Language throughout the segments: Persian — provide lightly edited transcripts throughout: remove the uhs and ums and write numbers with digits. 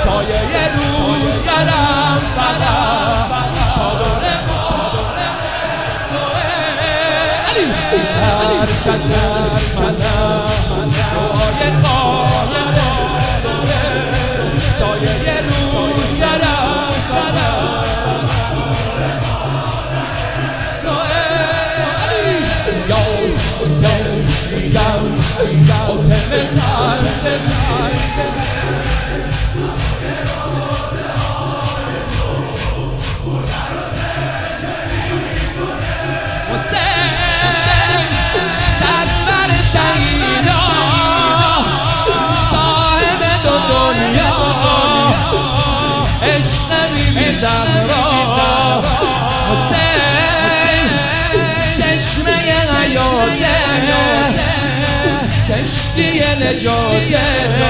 سایه رو سرم فقط چادر توه علی حرکت دعای خواهد سایه رو سرم فقط توه علی یا حسین حاتم خلق حسین سرور شهیدا صاحب دو دنیا عشق بیبی زهرا حسین چشمه حیاته کشتی نجاته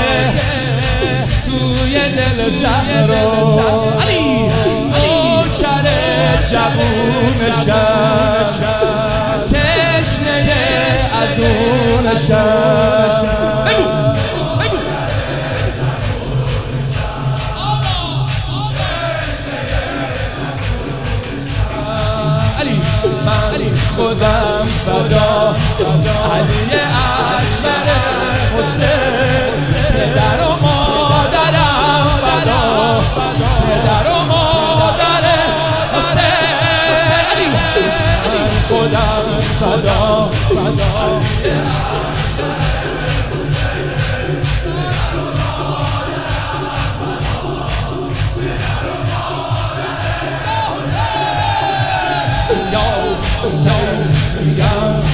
توی دل زهرا علی کره جوونشم تشنه از اونشم علی من خودم فدا علی اکبر حسین پدر و مادرم فدا پدر و مادر حسین علی خودم فدا یا حسین